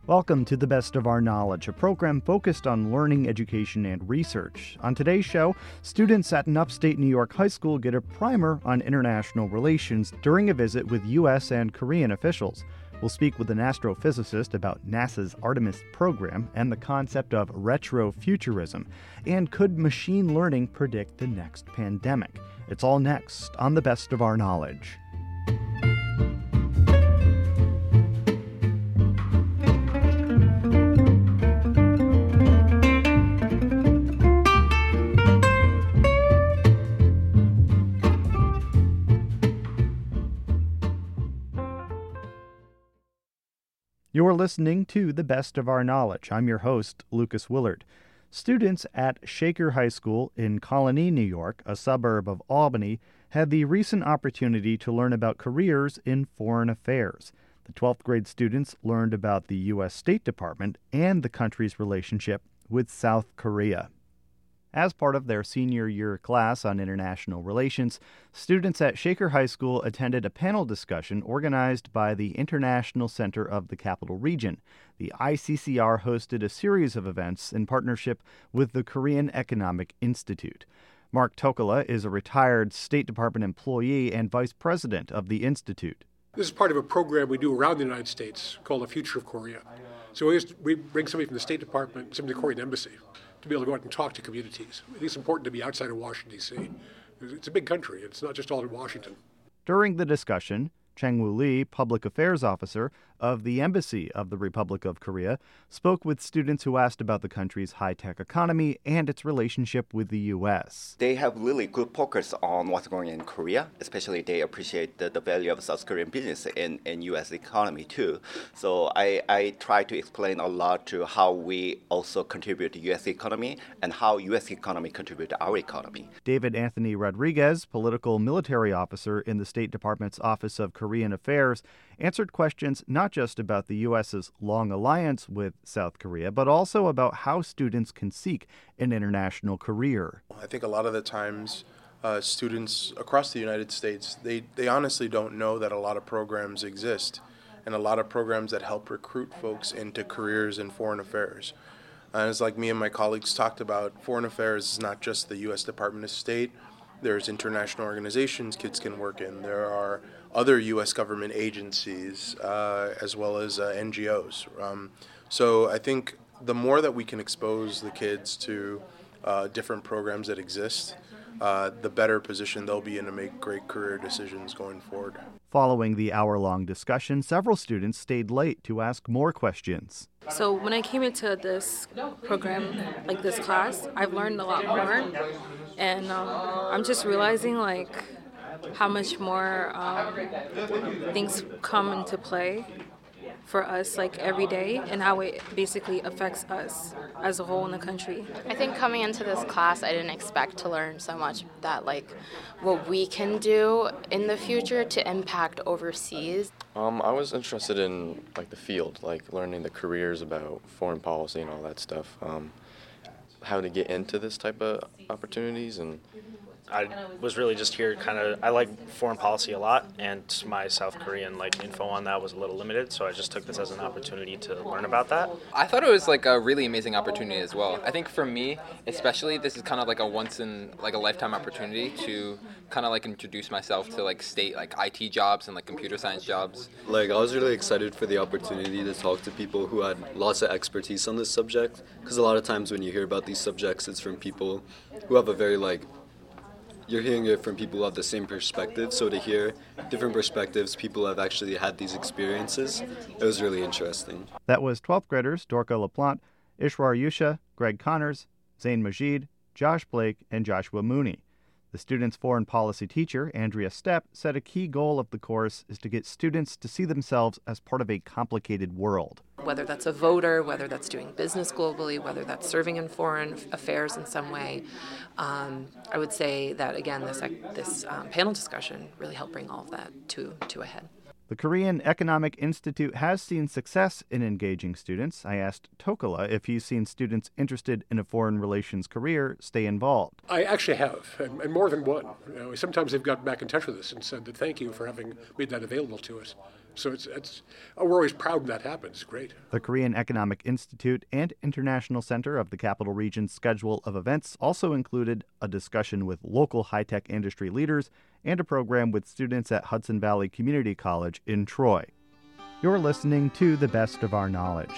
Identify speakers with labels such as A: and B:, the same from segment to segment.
A: Welcome to The Best of Our Knowledge, a program focused on learning, education, and research. On today's show, students at an upstate New York high school get a primer on international relations during a visit with U.S. and Korean officials. We'll speak with an astrophysicist about NASA's Artemis program and the concept of retrofuturism. And could machine learning predict the next pandemic? It's all next on The Best of Our Knowledge. You're listening to The Best of Our Knowledge. I'm your host, Lucas Willard. Students at Shaker High School in Colonie, New York, a suburb of Albany, had the recent opportunity to learn about careers in foreign affairs. The 12th grade students learned about the U.S. State Department and the country's relationship with South Korea. As part of their senior year class on international relations, students at Shaker High School attended a panel discussion organized by the International Center of the Capital Region. The ICCR hosted a series of events in partnership with the Korean Economic Institute. Mark Tokala is a retired State Department employee and vice president of the Institute.
B: This is part of a program we do around the United States called The Future of Korea. So we bring somebody from the State Department, somebody from the Korean Embassy, to be able to go out and talk to communities. I think it's important to be outside of Washington, D.C. It's a big country. It's not just all in Washington.
A: During the discussion, Chang-Woo Lee, Public Affairs Officer of the Embassy of the Republic of Korea, spoke with students who asked about the country's high-tech economy and its relationship with the U.S.
C: They have really good focus on what's going on in Korea, especially they appreciate the value of South Korean business in U.S. economy too. So I try to explain a lot to how we also contribute to U.S. economy and how U.S. economy contribute to our economy.
A: David Anthony Rodriguez, political military officer in the State Department's Office of Korean Affairs, answered questions not just about the U.S.'s long alliance with South Korea, but also about how students can seek an international career.
D: I think a lot of the times students across the United States, they honestly don't know that a lot of programs exist and a lot of programs that help recruit folks into careers in foreign affairs. And it's like me and my colleagues talked about, foreign affairs is not just the U.S. Department of State. There's international organizations kids can work in. There are other U.S. government agencies as well as NGOs. So I think the more that we can expose the kids to different programs that exist, the better position they'll be in to make great career decisions going forward.
A: Following the hour-long discussion, several students stayed late to ask more questions.
E: So when I came into this program, like this class, I've learned a lot more. And I'm just realizing how much more things come into play for us every day and how it basically affects us as a whole in the country.
F: I think coming into this class, I didn't expect to learn so much that what we can do in the future to impact overseas.
G: I was interested in the field, learning the careers about foreign policy and all that stuff. How to get into this type of opportunities. And
H: I was really just here I like foreign policy a lot, and my South Korean info on that was a little limited, so I just took this as an opportunity to learn about that.
I: I thought it was a really amazing opportunity as well. I think for me, especially, this is a once in a lifetime opportunity to introduce myself to state IT jobs and
J: computer science jobs. I was really excited for the opportunity to talk to people who had lots of expertise on this subject, because a lot of times when you hear about these subjects, it's from people who have a very you're hearing it from people who have the same perspective, so to hear different perspectives, people have actually had these experiences, it was really interesting.
A: That was 12th graders Dorka LaPlante, Ishwar Yusha, Greg Connors, Zain Majid, Josh Blake, and Joshua Mooney. The students' foreign policy teacher, Andrea Stepp, said a key goal of the course is to get students to see themselves as part of a complicated world.
K: Whether that's a voter, whether that's doing business globally, whether that's serving in foreign affairs in some way, I would say that, again, this panel discussion really helped bring all of that to a head.
A: The Korean Economic Institute has seen success in engaging students. I asked Tokala if he's seen students interested in a foreign relations career stay involved.
B: I actually have, and more than one. Sometimes they've gotten back in touch with us and said that thank you for having made that available to us. So we're always proud when that happens. It's great.
A: The Korean Economic Institute and International Center of the Capital Region's schedule of events also included a discussion with local high-tech industry leaders and a program with students at Hudson Valley Community College in Troy. You're listening to The Best of Our Knowledge.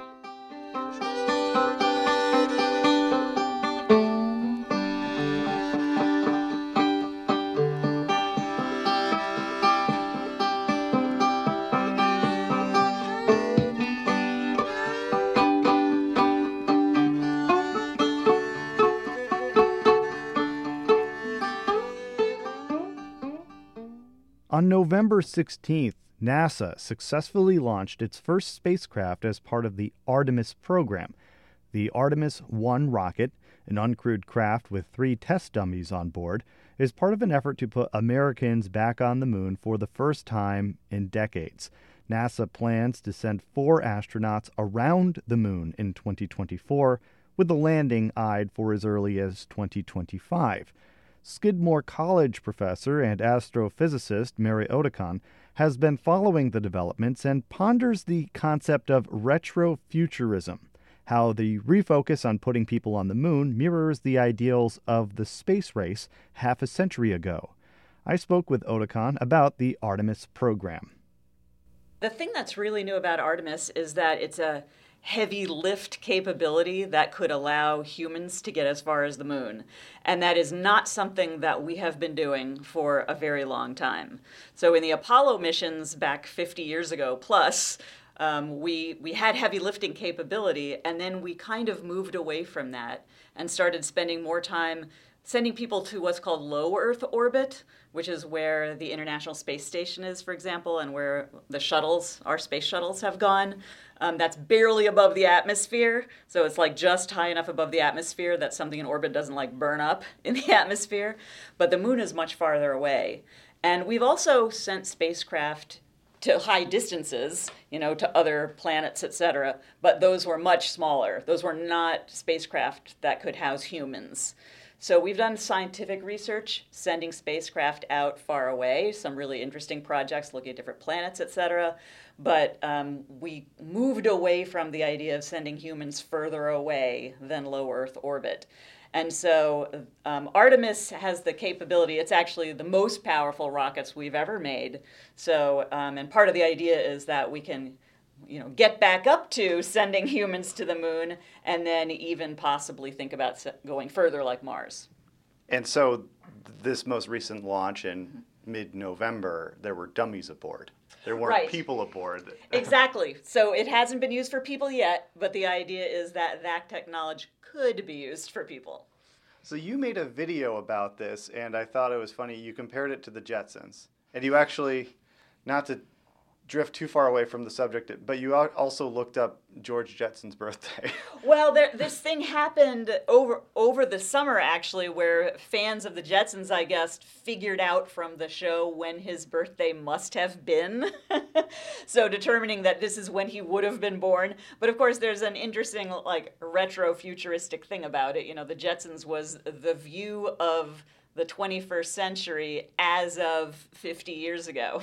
A: On November 16th, NASA successfully launched its first spacecraft as part of the Artemis program. The Artemis 1 rocket, an uncrewed craft with 3 test dummies on board, is part of an effort to put Americans back on the moon for the first time in decades. NASA plans to send 4 astronauts around the moon in 2024, with the landing eyed for as early as 2025. Skidmore College professor and astrophysicist Mary Otacon has been following the developments and ponders the concept of retrofuturism, how the refocus on putting people on the moon mirrors the ideals of the space race half a century ago. I spoke with Otacon about the Artemis program.
L: The thing that's really new about Artemis is that it's a heavy lift capability that could allow humans to get as far as the moon. And that is not something that we have been doing for a very long time. So in the Apollo missions back 50 years ago plus, we had heavy lifting capability, and then we kind of moved away from that and started spending more time sending people to what's called low Earth orbit, which is where the International Space Station is, for example, and where the shuttles, our space shuttles, have gone. That's barely above the atmosphere, so it's like just high enough above the atmosphere that something in orbit doesn't like burn up in the atmosphere. But the moon is much farther away. And we've also sent spacecraft to high distances, to other planets, etc. But those were much smaller. Those were not spacecraft that could house humans. So we've done scientific research, sending spacecraft out far away, some really interesting projects looking at different planets, etc. But we moved away from the idea of sending humans further away than low Earth orbit. And so Artemis has the capability, it's actually the most powerful rockets we've ever made. So, and part of the idea is that we can get back up to sending humans to the moon and then even possibly think about going further like Mars.
A: And so this most recent launch in mid-November, there were dummies aboard. There weren't people aboard.
L: Exactly. So it hasn't been used for people yet, but the idea is that that technology could be used for people.
A: So you made a video about this, and I thought it was funny. You compared it to the Jetsons. And you actually, not to drift too far away from the subject, but you also looked up George Jetson's birthday.
L: Well, this thing happened over the summer, actually, where fans of the Jetsons, I guess, figured out from the show when his birthday must have been. So determining that this is when he would have been born. But of course, there's an interesting, retro-futuristic thing about it. The Jetsons was the view of the 21st century as of 50 years ago.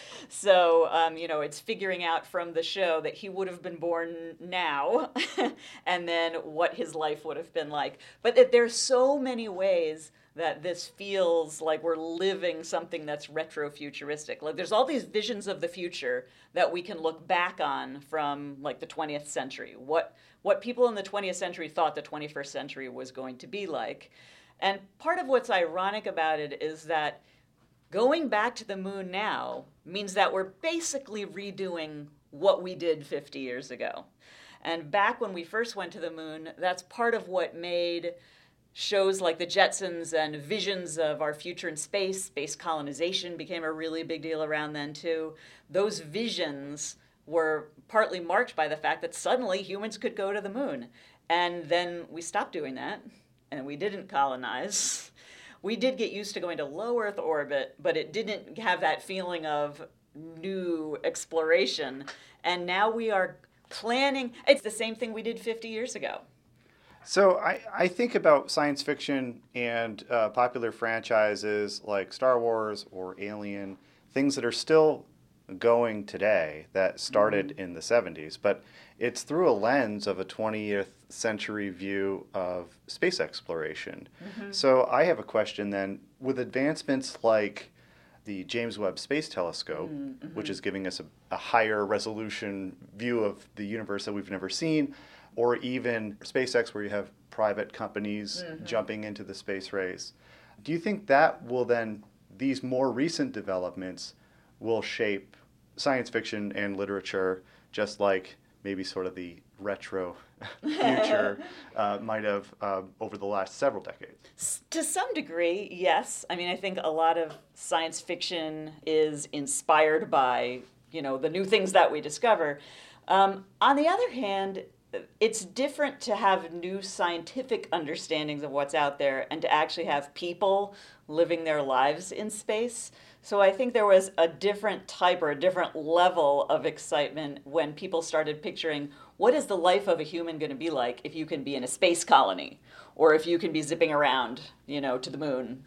L: So, it's figuring out from the show that he would have been born now and then what his life would have been like. But there's so many ways that this feels like we're living something that's retro-futuristic. Like there's all these visions of the future that we can look back on from the 20th century. What people in the 20th century thought the 21st century was going to be like. And part of what's ironic about it is that going back to the moon now means that we're basically redoing what we did 50 years ago. And back when we first went to the moon, that's part of what made shows like the Jetsons and visions of our future in space colonization became a really big deal around then too. Those visions were partly marked by the fact that suddenly humans could go to the moon. And then we stopped doing that. And we didn't colonize. We did get used to going to low Earth orbit, but it didn't have that feeling of new exploration. And now we are planning. It's the same thing we did 50 years ago.
A: So I think about science fiction and popular franchises like Star Wars or Alien, things that are still going today that started in the 70s, but it's through a lens of a 20th century view of space exploration. So I have a question then. With advancements like the James Webb Space Telescope, which is giving us a higher resolution view of the universe that we've never seen, or even SpaceX, where you have private companies jumping into the space race, do you think that will then, these more recent developments will shape science fiction and literature just like maybe sort of the retro future might have over the last several decades?
L: To some degree, yes. I mean, I think a lot of science fiction is inspired by, the new things that we discover. On the other hand, it's different to have new scientific understandings of what's out there and to actually have people living their lives in space. So I think there was a different type or a different level of excitement when people started picturing what is the life of a human going to be like if you can be in a space colony or if you can be zipping around, to the moon.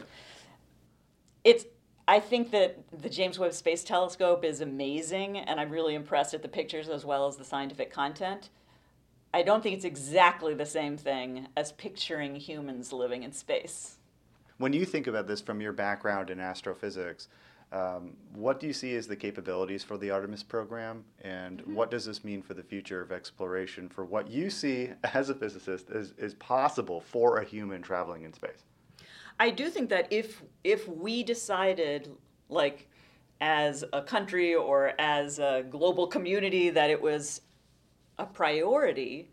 L: I think that the James Webb Space Telescope is amazing, and I'm really impressed at the pictures as well as the scientific content. I don't think it's exactly the same thing as picturing humans living in space.
A: When you think about this from your background in astrophysics, what do you see as the capabilities for the Artemis program, and what does this mean for the future of exploration, for what you see as a physicist is possible for a human traveling in space?
L: I do think that if we decided, like as a country or as a global community, that it was a priority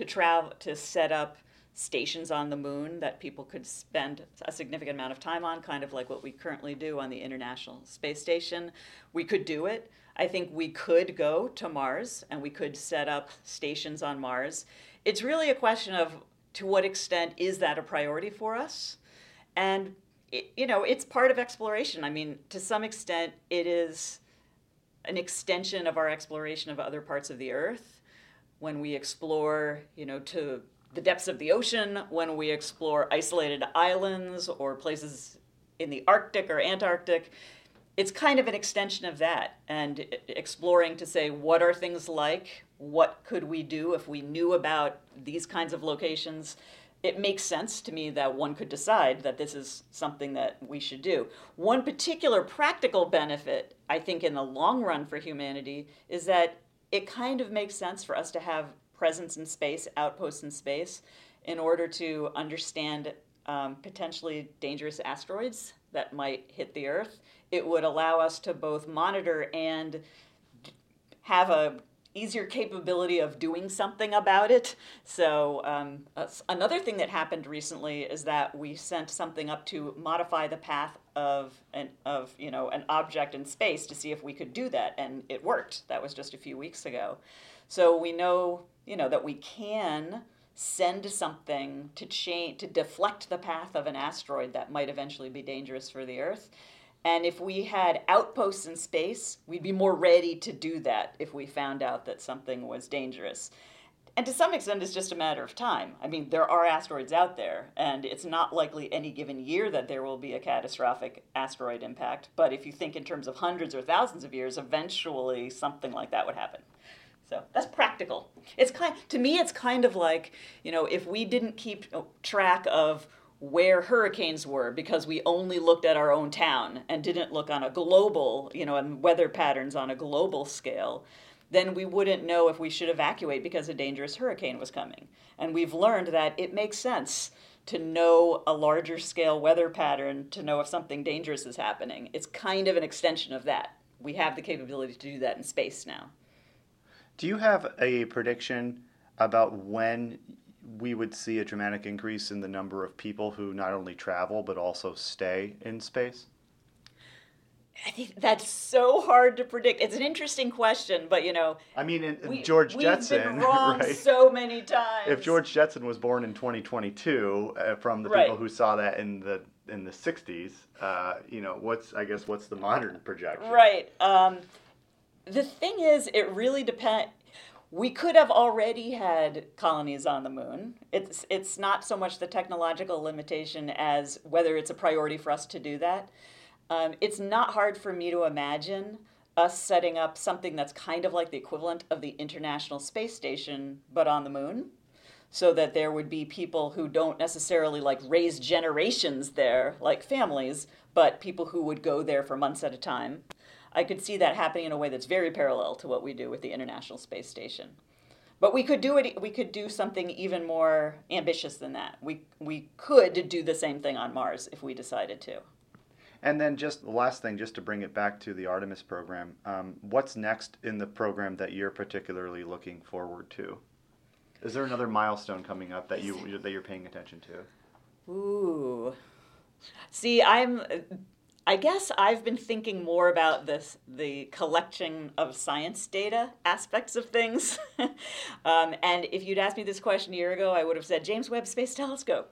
L: to set up stations on the moon that people could spend a significant amount of time on, kind of like what we currently do on the International Space Station, we could do it. I think we could go to Mars and we could set up stations on Mars. It's really a question of to what extent is that a priority for us? And, it's part of exploration. I mean, to some extent, it is an extension of our exploration of other parts of the Earth. When we explore, to the depths of the ocean, when we explore isolated islands or places in the Arctic or Antarctic, it's kind of an extension of that, and exploring to say, what are things like? What could we do if we knew about these kinds of locations? It makes sense to me that one could decide that this is something that we should do. One particular practical benefit, I think, in the long run for humanity is that it kind of makes sense for us to have presence in space, outposts in space, in order to understand potentially dangerous asteroids that might hit the Earth. It would allow us to both monitor and have a easier capability of doing something about it. So another thing that happened recently is that we sent something up to modify the path of an object in space to see if we could do that, and it worked. That was just a few weeks ago. So we know, that we can send something to deflect the path of an asteroid that might eventually be dangerous for the Earth. And if we had outposts in space, we'd be more ready to do that if we found out that something was dangerous. And to some extent, it's just a matter of time. I mean, there are asteroids out there, and it's not likely any given year that there will be a catastrophic asteroid impact. But if you think in terms of hundreds or thousands of years, eventually something like that would happen. So that's practical. To me, it's kind of like, if we didn't keep track of where hurricanes were because we only looked at our own town and didn't look on a global, and weather patterns on a global scale, then we wouldn't know if we should evacuate because a dangerous hurricane was coming. And we've learned that it makes sense to know a larger scale weather pattern to know if something dangerous is happening. It's kind of an extension of that. We have the capability to do that in space now.
A: Do you have a prediction about when we would see a dramatic increase in the number of people who not only travel but also stay in space?
L: I think that's so hard to predict. It's an interesting question, but
A: I mean, George Jetson,
L: we've been wrong
A: right?
L: So many times.
A: If George Jetson was born in 2022, from the people who saw that in the 60s, what's the modern projection?
L: Right. The thing is, it really depends. We could have already had colonies on the moon. It's not so much the technological limitation as whether it's a priority for us to do that. It's not hard for me to imagine us setting up something that's kind of like the equivalent of the International Space Station, but on the moon, so that there would be people who don't necessarily like raise generations there, like families, but people who would go there for months at a time. I could see that happening in a way that's very parallel to what we do with the International Space Station. But we could do something even more ambitious than that. We could do the same thing on Mars if we decided to.
A: And then just the last thing, just to bring it back to the Artemis program, what's next in the program that you're particularly looking forward to? Is there another milestone coming up that you're paying attention to?
L: Ooh. See, I guess I've been thinking more about the collection of science data aspects of things. And if you'd asked me this question a year ago, I would have said James Webb Space Telescope.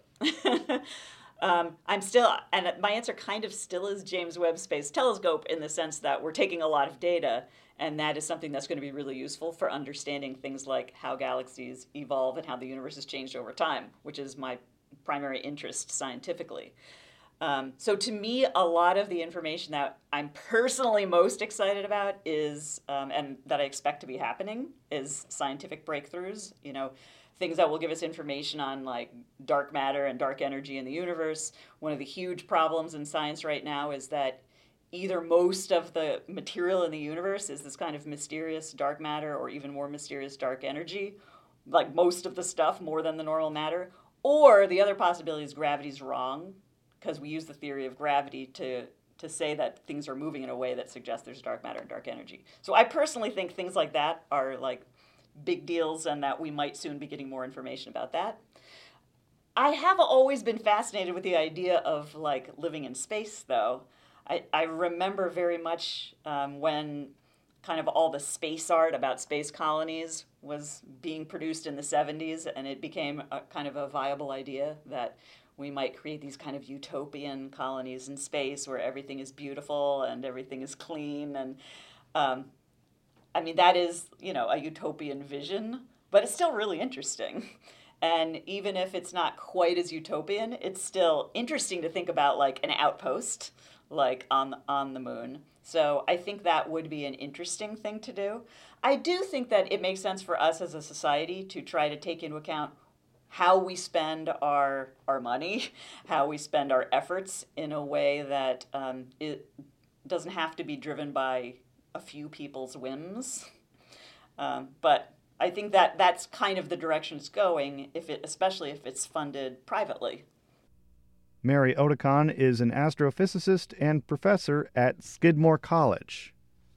L: And my answer kind of still is James Webb Space Telescope, in the sense that we're taking a lot of data, and that is something that's going to be really useful for understanding things like how galaxies evolve and how the universe has changed over time, which is my primary interest scientifically. So to me, a lot of the information that I'm personally most excited about is, and that I expect to be happening, is scientific breakthroughs, things that will give us information on like dark matter and dark energy in the universe. One of the huge problems in science right now is that either most of the material in the universe is this kind of mysterious dark matter, or even more mysterious dark energy, like most of the stuff more than the normal matter, or the other possibility is gravity's wrong, because we use the theory of gravity to say that things are moving in a way that suggests there's dark matter and dark energy. So I personally think things like that are like big deals, and that we might soon be getting more information about that. I have always been fascinated with the idea of like living in space, though. I remember very much when kind of all the space art about space colonies was being produced in the 70s, and it became a kind of a viable idea that we might create these kind of utopian colonies in space where everything is beautiful and everything is clean. And that is, a utopian vision, but it's still really interesting. And even if it's not quite as utopian, it's still interesting to think about like an outpost, like on the moon. So I think that would be an interesting thing to do. I do think that it makes sense for us as a society to try to take into account how we spend our money, how we spend our efforts in a way that it doesn't have to be driven by a few people's whims. But I think that that's kind of the direction it's going, especially if it's funded privately.
A: Mary Otakon is an astrophysicist and professor at Skidmore College.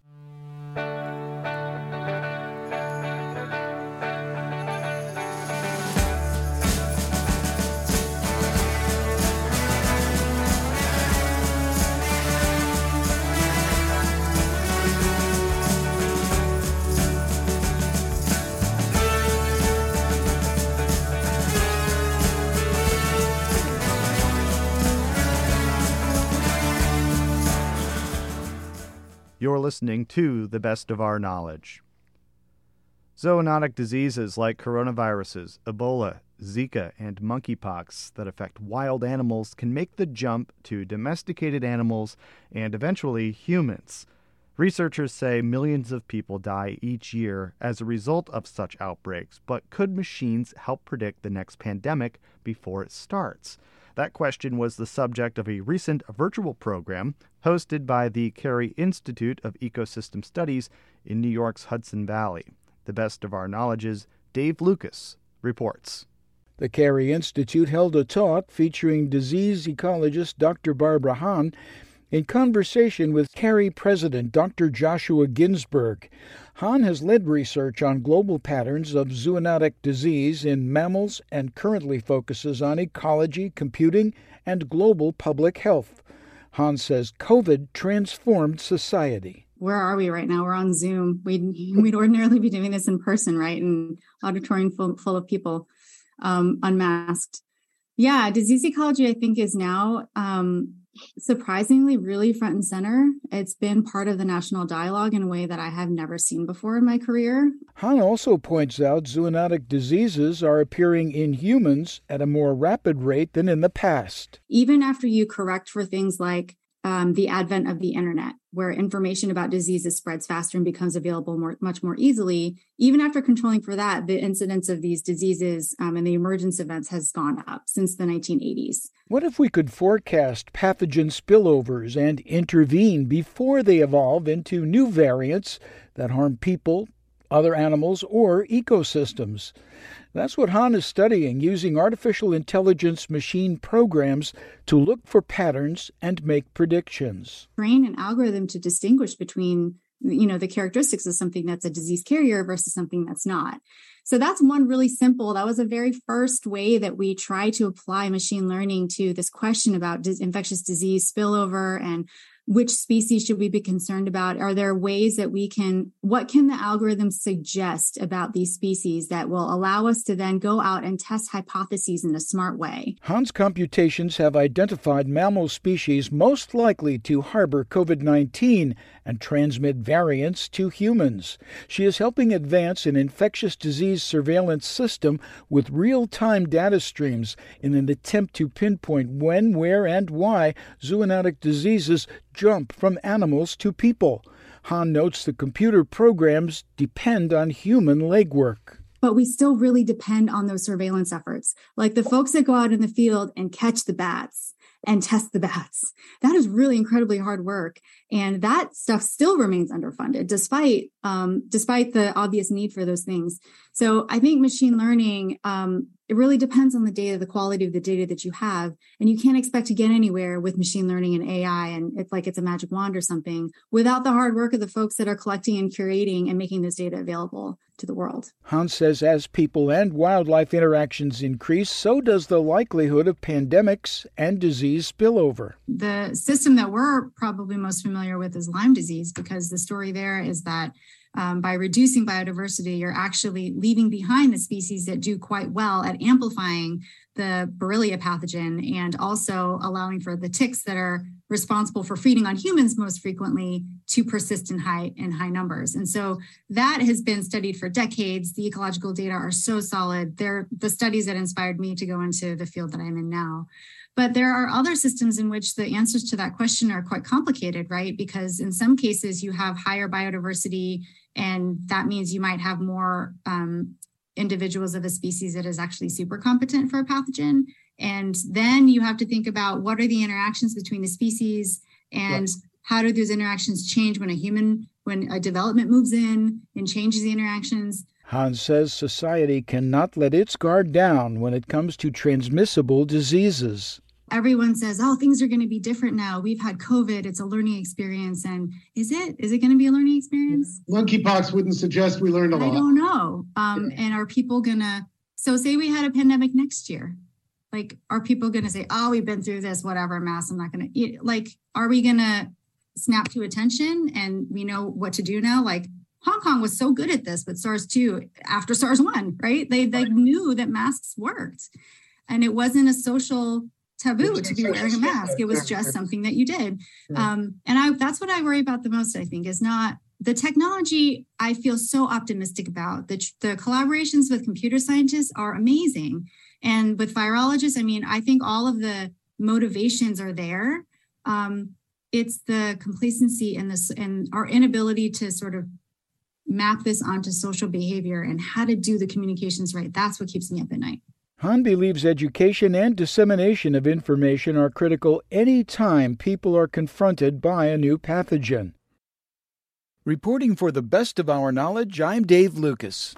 A: You're listening to The Best of Our Knowledge. Zoonotic diseases like coronaviruses, Ebola, Zika, and monkeypox that affect wild animals can make the jump to domesticated animals and eventually humans. Researchers say millions of people die each year as a result of such outbreaks, but could machines help predict the next pandemic before it starts? That question was the subject of a recent virtual program hosted by the Carey Institute of Ecosystem Studies in New York's Hudson Valley. The Best of Our Knowledge's Dave Lucas reports.
M: The Carey Institute held a talk featuring disease ecologist Dr. Barbara Hahn in conversation with Carey President Dr. Joshua Ginsberg. Hahn has led research on global patterns of zoonotic disease in mammals and currently focuses on ecology, computing, and global public health. Hahn says COVID transformed society.
N: Where are we right now? We're on Zoom. We'd ordinarily be doing this in person, right? In auditorium full of people unmasked. Yeah, disease ecology, I think, is now surprisingly really front and center. It's been part of the national dialogue in a way that I have never seen before in my career.
M: Hahn also points out zoonotic diseases are appearing in humans at a more rapid rate than in the past.
N: Even after you correct for things like the advent of the internet, where information about diseases spreads faster and becomes available much more easily. Even after controlling for that, the incidence of these diseases and the emergence events has gone up since the 1980s.
M: What if we could forecast pathogen spillovers and intervene before they evolve into new variants that harm people, other animals, or ecosystems? That's what Han is studying, using artificial intelligence machine programs to look for patterns and make predictions.
N: Train an algorithm to distinguish between, the characteristics of something that's a disease carrier versus something that's not. So that's one really simple, that was the very first way that we try to apply machine learning to this question about infectious disease spillover and which species should we be concerned about? Are there ways that what can the algorithm suggest about these species that will allow us to then go out and test hypotheses in a smart way?
M: Han's computations have identified mammal species most likely to harbor COVID-19 and transmit variants to humans. She is helping advance an infectious disease surveillance system with real-time data streams in an attempt to pinpoint when, where, and why zoonotic diseases jump from animals to people. Han notes the computer programs depend on human legwork.
N: But we still really depend on those surveillance efforts, like the folks that go out in the field and catch the bats and test the bats. That is really incredibly hard work. And that stuff still remains underfunded, despite the obvious need for those things. So I think machine learning, it really depends on the data, the quality of the data that you have. And you can't expect to get anywhere with machine learning and AI, and it's like it's a magic wand or something, without the hard work of the folks that are collecting and curating and making this data available to the world.
M: Han says as people and wildlife interactions increase, so does the likelihood of pandemics and disease spillover.
N: The system that we're probably most familiar with is Lyme disease, because the story there is that by reducing biodiversity, you're actually leaving behind the species that do quite well at amplifying the Borrelia pathogen and also allowing for the ticks that are responsible for feeding on humans most frequently to persist in high numbers. And so that has been studied for decades. The ecological data are so solid. They're the studies that inspired me to go into the field that I'm in now. But there are other systems in which the answers to that question are quite complicated, right? Because in some cases you have higher biodiversity, and that means you might have more individuals of a species that is actually super competent for a pathogen. And then you have to think about what are the interactions between the species and how do those interactions change when a development moves in and changes the interactions.
M: Han says society cannot let its guard down when it comes to transmissible diseases.
N: Everyone says, oh, things are going to be different now. We've had COVID. It's a learning experience. And is it going to be a learning experience?
O: Monkeypox wouldn't suggest we learned a lot.
N: I don't know. And are people going to, so say we had a pandemic next year. Like, are people going to say, oh, we've been through this, whatever, mass, I'm not going to eat. Like, are we going to snap to attention and we know what to do now? Like, Hong Kong was so good at this with SARS-2 after SARS-1, right? They knew that masks worked. And it wasn't a social taboo to be wearing a mask. It was just something that you did. That's what I worry about the most, I think, is not the technology. I feel so optimistic about. The collaborations with computer scientists are amazing. And with virologists, I think all of the motivations are there. It's the complacency and our inability to sort of map this onto social behavior and how to do the communications right. That's what keeps me up at night.
M: Han believes education and dissemination of information are critical any time people are confronted by a new pathogen. Reporting for the best of our knowledge, I'm Dave Lucas.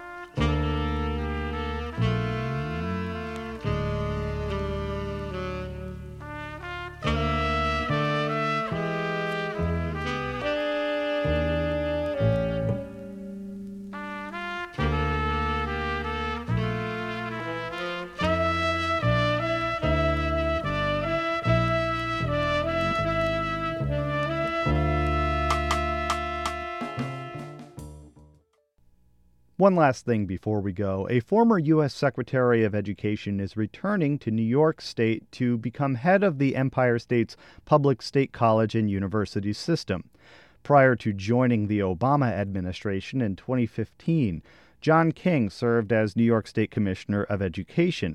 A: One last thing before we go. A former U.S. Secretary of Education is returning to New York State to become head of the Empire State's public state college and university system. Prior to joining the Obama administration in 2015, John King served as New York State Commissioner of Education.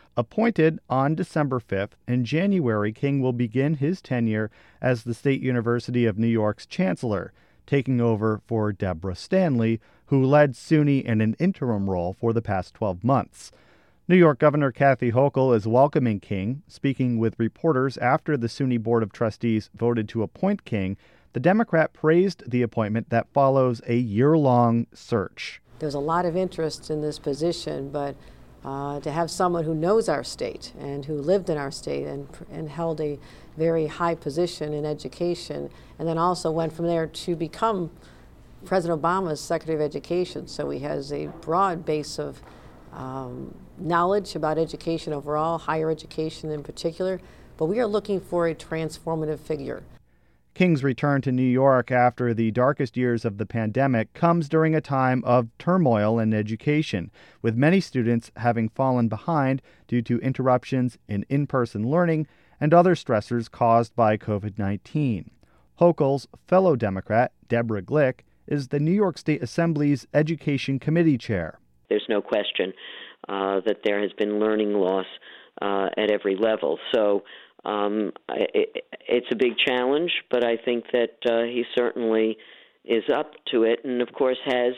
A: Appointed on December 5th, in January, King will begin his tenure as the State University of New York's chancellor, taking over for Deborah Stanley, who led SUNY in an interim role for the past 12 months. New York Governor Kathy Hochul is welcoming King. Speaking with reporters after the SUNY Board of Trustees voted to appoint King, the Democrat praised the appointment that follows a year-long search.
P: There's a lot of interest in this position, but to have someone who knows our state and who lived in our state and held a very high position in education, and then also went from there to become President Obama's Secretary of Education. So he has a broad base of knowledge about education overall, higher education in particular, but we are looking for a transformative figure.
A: King's return to New York after the darkest years of the pandemic comes during a time of turmoil in education, with many students having fallen behind due to interruptions in in-person learning and other stressors caused by COVID-19. Hochul's fellow Democrat, Deborah Glick, is the New York State Assembly's Education Committee chair.
Q: There's no question that there has been learning loss at every level. So it's a big challenge, but I think that he certainly is up to it, and of course has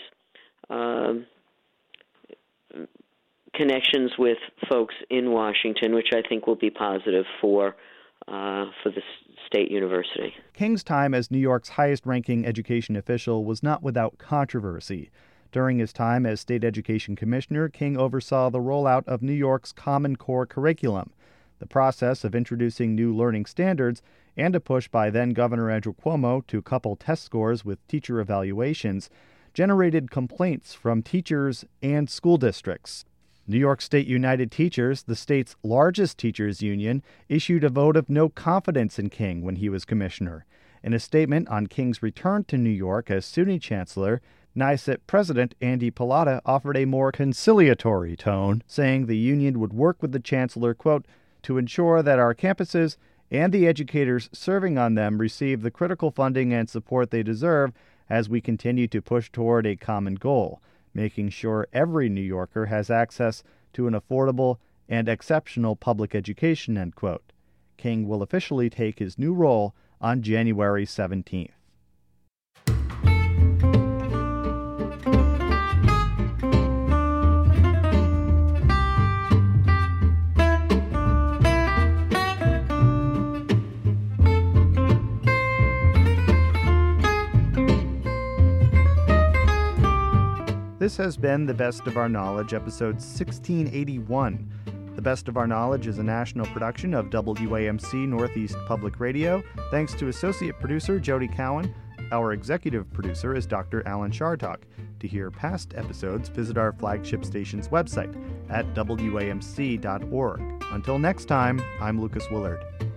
Q: connections with folks in Washington, which I think will be positive for the state university.
A: King's time as New York's highest-ranking education official was not without controversy. During his time as state education commissioner, King oversaw the rollout of New York's Common Core curriculum, the process of introducing new learning standards, and a push by then-Governor Andrew Cuomo to couple test scores with teacher evaluations, generated complaints from teachers and school districts. New York State United Teachers, the state's largest teachers union, issued a vote of no confidence in King when he was commissioner. In a statement on King's return to New York as SUNY chancellor, NYSUT President Andy Pallotta offered a more conciliatory tone, saying the union would work with the chancellor, quote, to ensure that our campuses and the educators serving on them receive the critical funding and support they deserve as we continue to push toward a common goal, making sure every New Yorker has access to an affordable and exceptional public education, end quote. King will officially take his new role on January 17th. This has been The Best of Our Knowledge, episode 1681. The Best of Our Knowledge is a national production of WAMC Northeast Public Radio. Thanks to associate producer Jody Cowan. Our executive producer is Dr. Alan Shartok. To hear past episodes, visit our flagship station's website at WAMC.org. Until next time, I'm Lucas Willard.